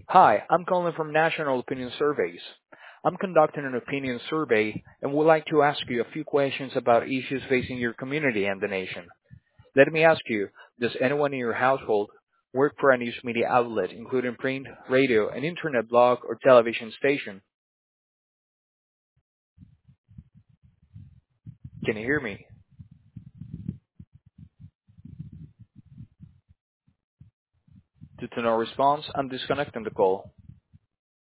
Hi, I'm calling from National Opinion Surveys. I'm conducting an opinion survey and would like to ask you a few questions about issues facing your community and the nation. Let me ask you, does anyone in your household work for a news media outlet, including print, radio, an internet blog, or television station? Can you hear me? Due to no response, I'm disconnecting the call.